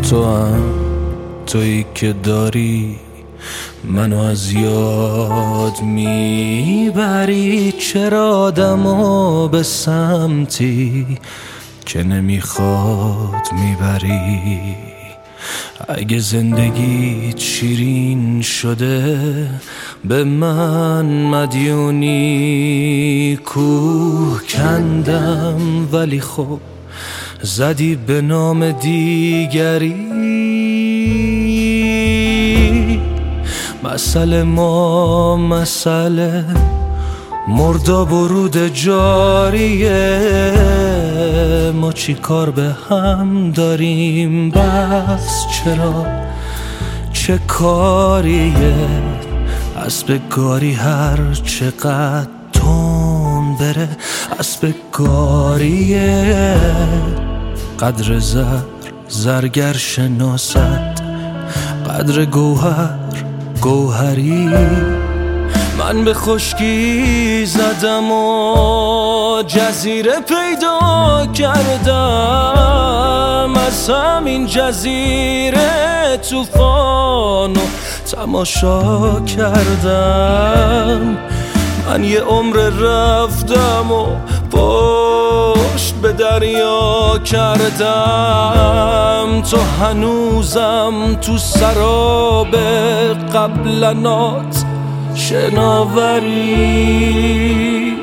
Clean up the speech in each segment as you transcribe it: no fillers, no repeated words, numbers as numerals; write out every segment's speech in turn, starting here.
تو هم تویی که داری منو از یاد میبری. چرا آدمو به سمتی که نمیخواد میبری؟ اگه زندگیت شیرین شده به من مدیونی. کوه کندم ولی خب زدی به نام دیگری. مسئله ما مسئله مرداب و رود جاریه. ما چی کار به هم داریم؟ بس چرا چه کاریه؟ اسب گاری هر چقدر تون بره اسب گاریه. قدر زرگر شناسد قدر گوهری. من به خشکی زدم و جزیره پیدا کردم. از همین جزیره طوفانو تماشا کردم. من یه عمر رفتم و پشت به دریا کردم. تو هنوزم تو سراب قبلنات شناوری.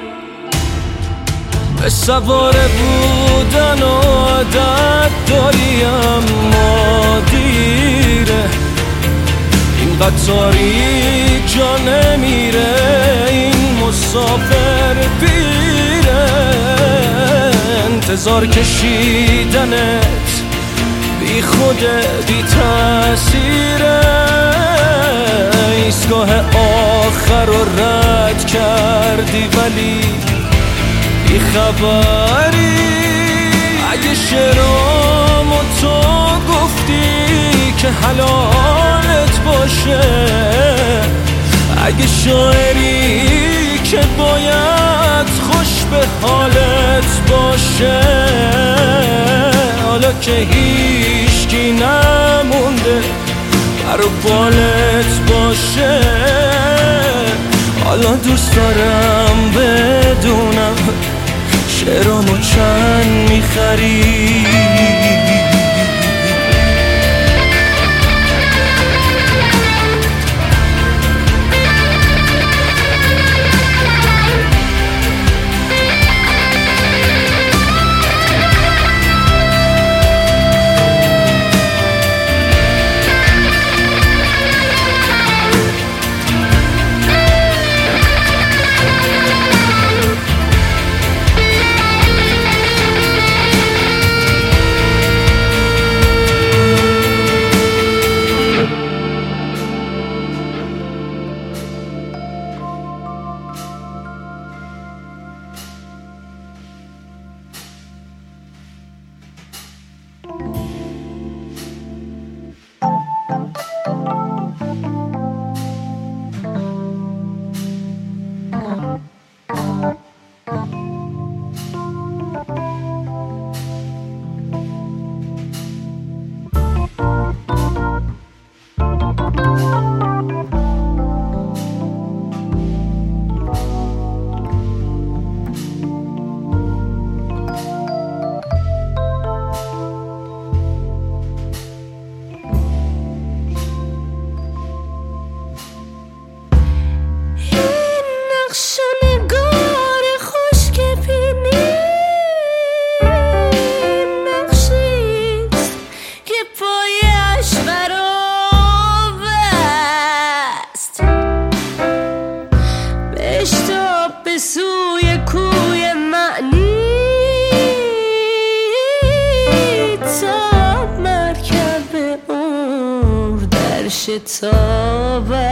به سواره بودن و عادت داری اما دیره. این قطاری جا نمیره، این مسافر پیره. انتظار کشیدنت بی خوده بی تأثیره. ایستگاه آخر رو رد کردی ولی بی خبری. اگه شعرامو تو گفتی که حلالت باشه، اگه شاعری که باید خوش به حالت باشه، حالا که هیچکی نمونده بر بالت باشه، حالا دوست دارم بدونم شعرامو چند میخری. سوی کوی معنی تا مرکب عمر در شتاب